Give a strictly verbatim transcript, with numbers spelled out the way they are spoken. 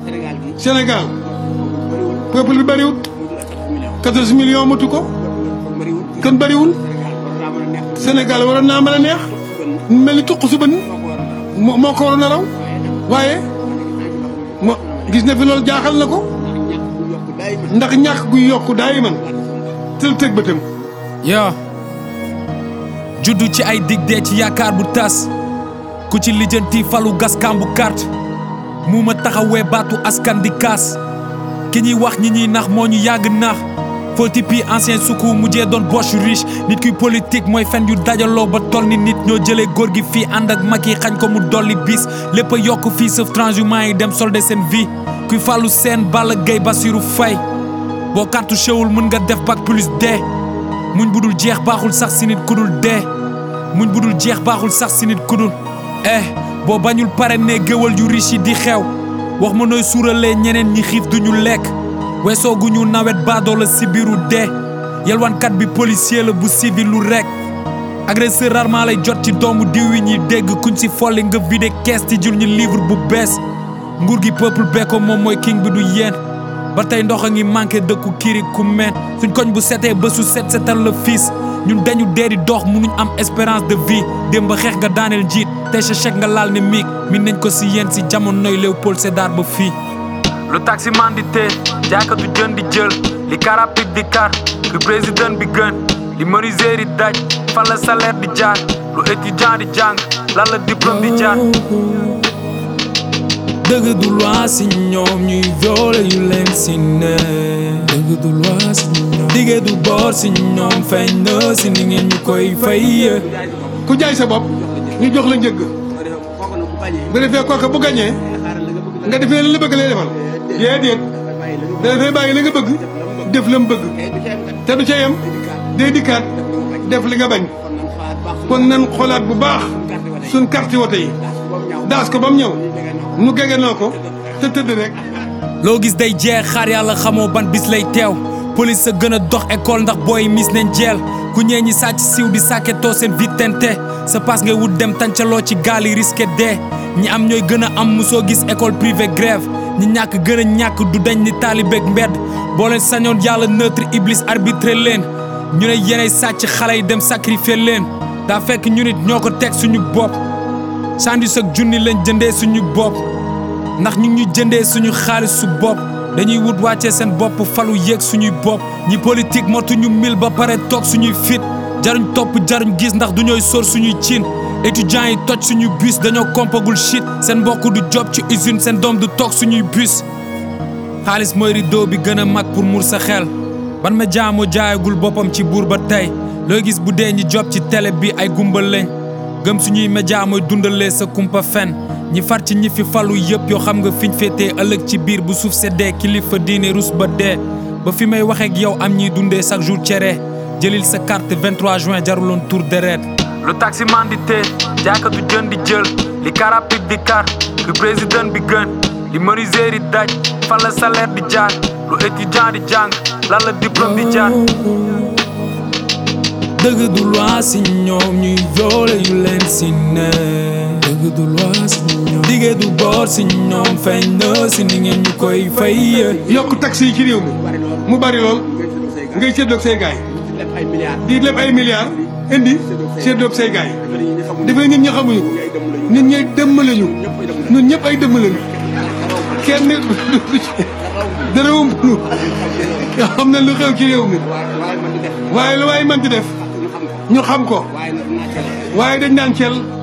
Sénégal peuple bi bëriwul quatorze millions matu ko kon bëriwul Sénégal waroon naa mën a neex mel ni tuq su bën moo ko waroon a raw waaye mo gis na fi loolu jaaxal na ko ndax ñàkk gu yokku daay man tël tëg bëtam yaa juddu ci ay dig dee ci yaakaar bu tas ku ci lijjanti falu gas kambu carte mu ma taxawee baatu askan di kaas ki ñuy wax ñi ñuy nax moo ñu yàgg nax foti pi ancien suku mujjee doon boche riche nit kuy politique mooy fen yu dajaloo ba toll ni nit ñoo jëlee góor gi fii ànd ak mag yi xañ ko mu dolli bis lépp a yokk fii sauf transhumant yi dem solde seen vie kuy fàllu seen Balla Gaye Bassirou Faye boo cartouché wul mën nga def bac plus dee muñ budul jeex baaxul sax si nit kudul dee muñ budul jeex baaxul sax si nit kudul eh boo bañul pare ne géwal yu riche yi di xew wax ma nooy suuralee ñeneen ñi xiif duñu lekk weesoo gu ñu nawet baadoo la si biiru dee yelwaankat bi policier la bu civil lu rek agresseur rarement lay jot ci doomu diw yi ñuy dégg kuñ si folli nga vide kees ci jur ñu livre bu bees nguur gi peuple bee ko moom mooy king bi du yéen ba tey ndox a ngi manqué dëkku kiri ku meen suñ koñ bu setee ba su set setal la fiis ñun dañu dee di dox mënuñ am espérance de vie démb ba xeex nga daaneel njiit tey sa chèque nga laal ne miig min nañ ko si yéen si jamonoy Léopold Sédar ba fii lu taximan di tee jaaykatu jën di jël li car rapide di kar lu président bi gën li menuisier di daj fan la salaire di jaar lu étudiant di jàng lan la diplôme di jaar dëgg du loi si ñoom ñuy violé yu leen si ne dëgg du loi si ñoom dige du boor si ñoom feeñ na si ni ngeen ñu koy fay ku jaay sa bopp ñu jox la njëgg bu defee kooka bu gañee nga defee la bëgg lay defal déedéet da dafay bàyyi la nga bëgg def la mu bëgg te du ca yem day dikkaat def li nga bañ kon nan xoolaat bu baax suñ carte wote yi daas ko ba mu ñëw nu gegenoo ko te tëdd rek loo gis day jeex xaar yàlla xamoo ban bis lay teew police sa gën a dox école ndax booy mis nañ jeel ku ñee ñi sàcc siw di sàkketoo seen vitente sa passe ngay wut dem tàncaloo ci gaal yi risqué dee ñi am ñooy gën a am musoo gis école privée grève ñi ñàkk gën a ñàkk du dañ ni taalibeeg mbedd boo leen sañoon yàlla neutre iblis arbitré leen ñu ne yeney sàcc xale yi dem sacrifier leen daa fekk ñu nit ñoo ko teg suñu bopp sandwich ak junni lañ jëndee suñu bopp ndax ñu ngi ñu jëndee suñu xaalis su bopp dañuy wut wàccee seen bopp falu yéeg suñuy bopp ñi politique motuñu mil ba pare toog suñuy fit jaruñ topp jaruñ gis ndax du ñooy sóor suñuy cin étudiants yi toj suñu bus dañoo kompagul shit seen mbokk du job ci usine seen doom du toog suñuy bus xaalis mooy rideau bi gën a mag pour mur sa xel ban ma jaamoo jaayagul boppam ci buur ba tey looy gis bu dee ñi job ci télé bi ay gumbal lañ gëm suñuy média mooy dundalee sa kumpa fen ñi far ci ñi fi falu yëpp yoo xam nga fiñ féetee ëllëg ci biir bu suuf seddee kilifa diine rus ba dee ba fi may waxeek yow am ñiy dundee chaque jour cere jëlil sa carte vingt-trois juin jaruloon tour deret lu taximan di tee jaaykatu jën di jël li car rapide di kar lu président bi gën li menuisier di daj fan la salaire di jaar lu étudiant di jàng lan la diplôme di jaar dëgg du loi si ñoom ñuy violé yu leen si ne dëgg du loi si ñoom dige du boor si ñoom feeñ na si ni ngeen ñu koy fay yokk taxi yi ci réew mi mu bari lool ngay séddoog say gaay di lépp ay milliards indi séddoog say gaay dafay nit ñi xamuñu ko nit ñi dëmmale ñu ñun ñëpp ay dëmmale ñu kenn dara wumpunu nga xam ne lu xew ci réew mi waaye lu waay mën di def ñu xam ko waaye dañ naan cel